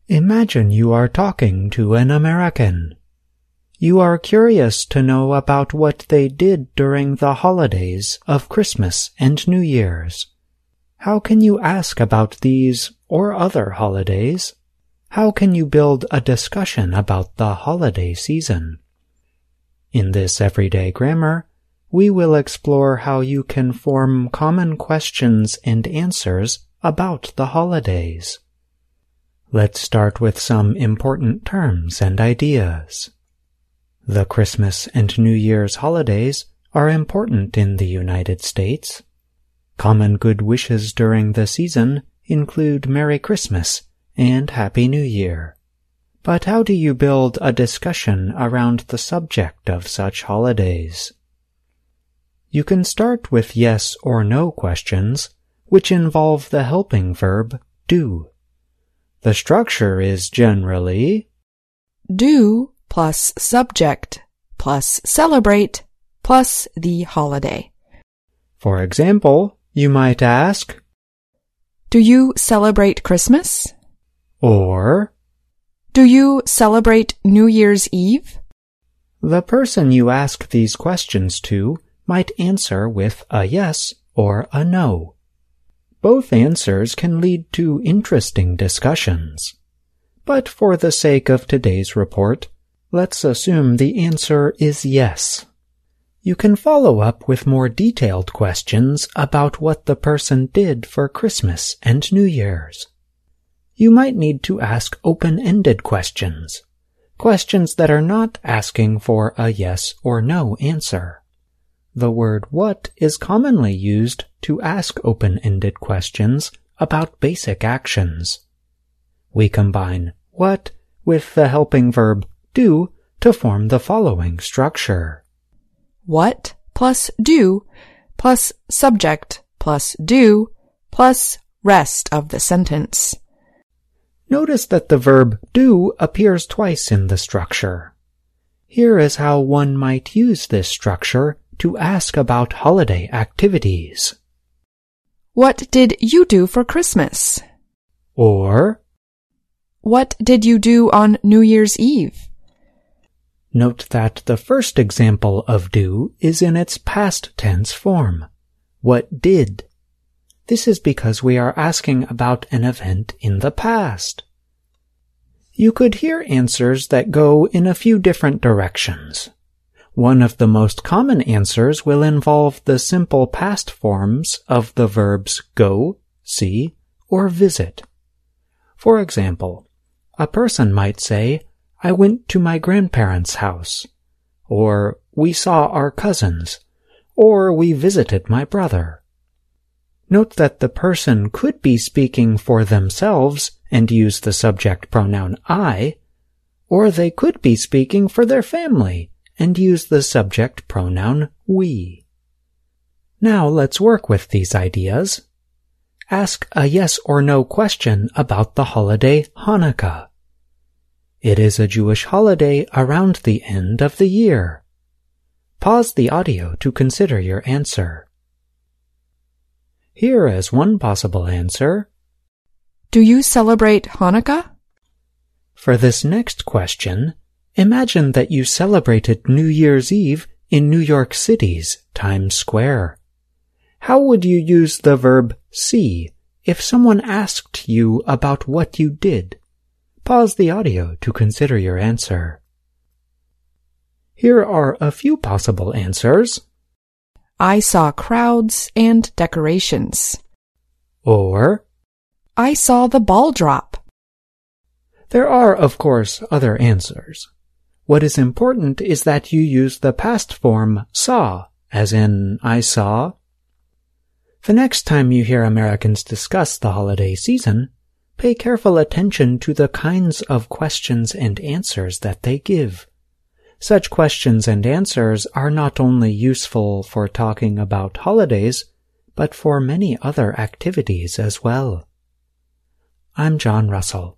Imagine you are talking to an American. You are curious to know about what they did during the holidays of Christmas and New Year's. How can you ask about these or other holidays? How can you build a discussion about the holiday season? In this everyday grammar, we will explore how you can form common questions and answers about the holidays. Let's start with some important terms and ideas. The Christmas and New Year's holidays are important in the United States. Common good wishes during the season include Merry Christmas and Happy New Year. But how do you build a discussion around the subject of such holidays? You can start with yes or no questions, which involve the helping verb do. The structure is generally do plus subject plus celebrate plus the holiday. For example, you might ask, Do you celebrate Christmas? Or, Do you celebrate New Year's Eve? The person you ask these questions to might answer with a yes or a no. Both answers can lead to interesting discussions. But for the sake of today's report, let's assume the answer is yes. You can follow up with more detailed questions about what the person did for Christmas and New Year's. You might need to ask open-ended questions, questions that are not asking for a yes or no answer. The word what is commonly used to ask open-ended questions about basic actions. We combine what with the helping verb do to form the following structure. What plus do plus subject plus do plus rest of the sentence. Notice that the verb do appears twice in the structure. Here is how one might use this structure to ask about holiday activities. What did you do for Christmas? Or, What did you do on New Year's Eve? Note that the first example of do is in its past tense form. What did? This is because we are asking about an event in the past. You could hear answers that go in a few different directions. One of the most common answers will involve the simple past forms of the verbs go, see, or visit. For example, a person might say, I went to my grandparents' house, or we saw our cousins, or we visited my brother. Note that the person could be speaking for themselves and use the subject pronoun I, or they could be speaking for their family and use the subject pronoun we. Now let's work with these ideas. Ask a yes or no question about the holiday Hanukkah. It is a Jewish holiday around the end of the year. Pause the audio to consider your answer. Here is one possible answer. Do you celebrate Hanukkah? For this next question, imagine that you celebrated New Year's Eve in New York City's Times Square. How would you use the verb see if someone asked you about what you did? Pause the audio to consider your answer. Here are a few possible answers. I saw crowds and decorations. Or, I saw the ball drop. There are, of course, other answers. What is important is that you use the past form saw, as in I saw. The next time you hear Americans discuss the holiday season, pay careful attention to the kinds of questions and answers that they give. Such questions and answers are not only useful for talking about holidays, but for many other activities as well. I'm John Russell.